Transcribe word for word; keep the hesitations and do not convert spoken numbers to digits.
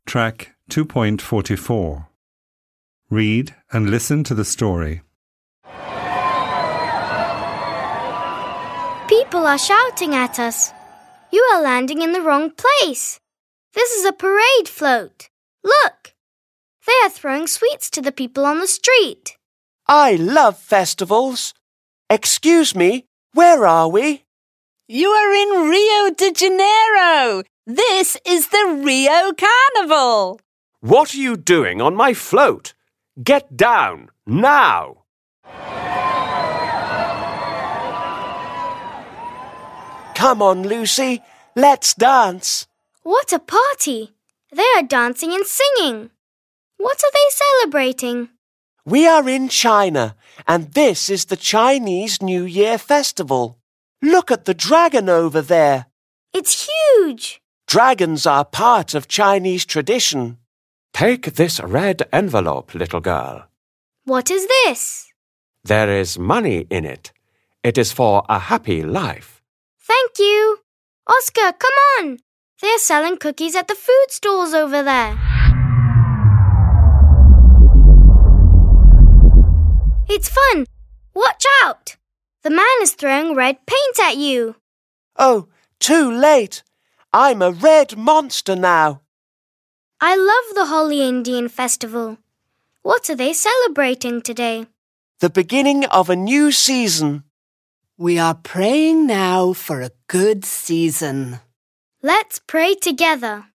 Track two point four four. Read and listen to the story. People are shouting at us. You are landing in the wrong place. This is a parade float. Look! They are throwing sweets to the people on the street. I love festivals. Excuse me, where are we? You are in Rio de Janeiro. This is the Rio Carnival. What are you doing on my float? Get down, now! Come on, Lucy, let's dance. What a party! They are dancing and singing. What are they celebrating? We are in China, and this is the Chinese New Year Festival. Look at the dragon over there. It's huge. Dragons are part of Chinese tradition. Take this red envelope, little girl. What is this? There is money in it. It is for a happy life. Thank you. Oscar, come on. They are selling cookies at the food stalls over there. It's fun. Watch out. The man is throwing red paint at you. Oh, too late. I'm a red monster now. I love the Holy Indian Festival. What are they celebrating today? The beginning of a new season. We are praying now for a good season. Let's pray together.